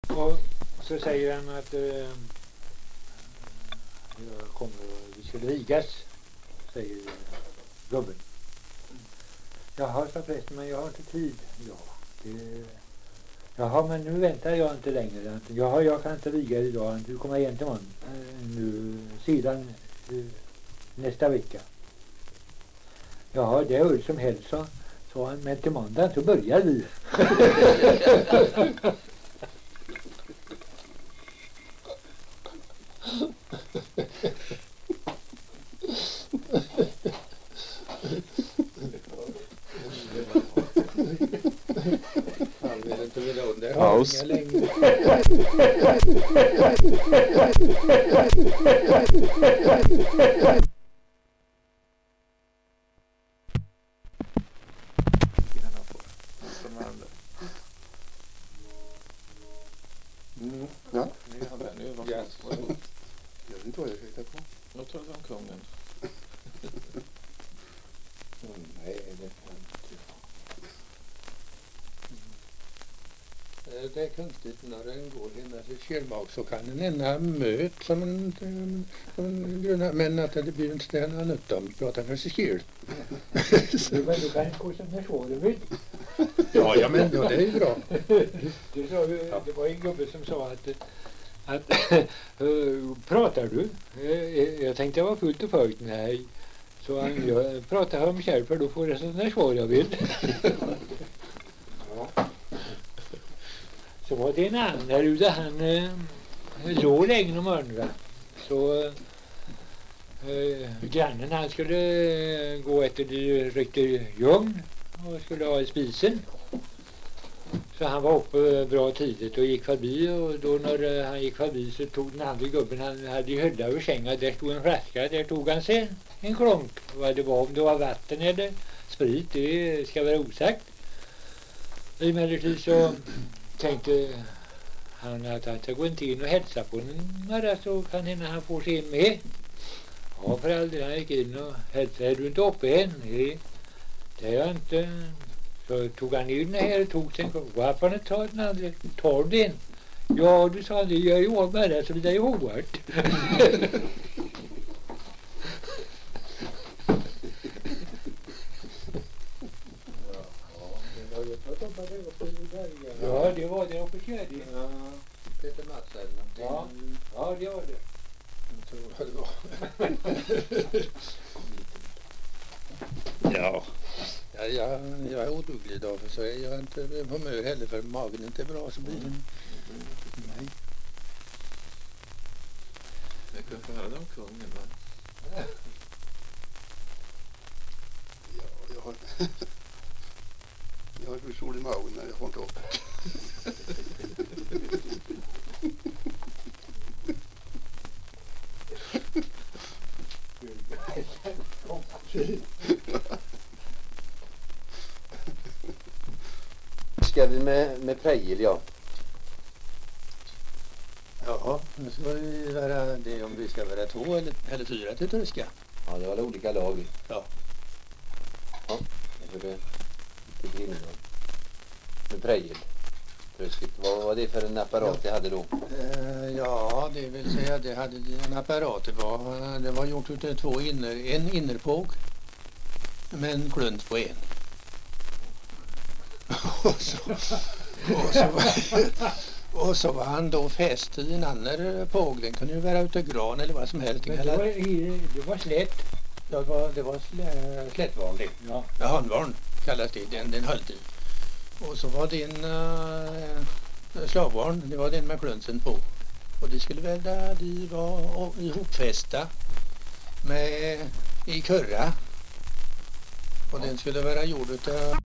Och så säger han att vi skulle vigas, säger gubben. Jaha, sa prästen, men jag har inte tid. Ja, jaha, men nu väntar jag inte längre. Jaha, jag kan inte viga idag. Du kommer igen till morgon. Nu, sedan nästa vecka. Jaha, det är hur som helst, så han, men till måndag så börjar vi. Paus. Ja. Jag vet inte vad jag ska hitta på. Jag tror att det var kungen. Nej, det kan inte. Det är konstigt när den går hemma till kälbak så kan den ena möt som en gröna, men att det blir inte det han ut om pratar för sig själv. Men du kan gå som försvarar vill. Ja, men ja, det är ju bra. Det var en gubbe som sa att pratar du? Jag tänkte jag var fullt och följt. Nej. Så jag pratar om själv för då får jag sådana svar jag vill. Ja. Så var det en annan där ute, han låg länge om öronen. Så grannen han skulle gå efter det riktigt ljung och skulle ha i spisen. Så han var uppe bra tidigt och gick förbi, och då när han gick förbi så tog den andra gubben, han hade ju hydda över sängen, där stod en flaska, där tog han sig en klonk. Vad det var, om det var vatten eller sprit, det ska vara osagt. Emellertid så tänkte han att han ska gå in och hälsa på några, så kan hända han får se med. Ja, för aldrig, han gick in och hälsade. Är du inte uppe än? Nej, det är jag inte. Så tog han in här och tog sen. Varför har ni tagit den andra? Tar du den? Ja, du sa det. Jag är ju av med det, så det är ju hårt. Ja, det var det uppe i Kärdi. Ja, Peter Mats eller någonting. Ja, det var det. Jag tror vad det var. Ja. Jag är oduglig idag, för så är jag inte på humör heller, för magen inte är bra, så blir det. Nej. Jag kan få höra om kungen, va? Ja, jag har för sol i magen när jag får inte upp. Ska vi med prejel, ja. Ja, nu ska vi vara det om vi ska vara 2 eller 4 till tyska. Ja, det var olika lag. Ja. Ja, det är lite grinig. Med prejel. Vad var det för en apparat jag hade då? Ja, det vill säga det hade en apparat. Det var gjort utav en innerpåg med en klunt på en. Och så var han då fäst i en annan påg. Den kunde ju vara utav gran eller vad som helst. Men det var slätt. Ja, det var slättvarn det. Ja. Ja, handvarn kallas det. Den höll till. Och så var det en slagvarn. Det var den med klunsen på. Och det skulle väl där de var ihopfästa i kurra. Och den skulle vara gjord utav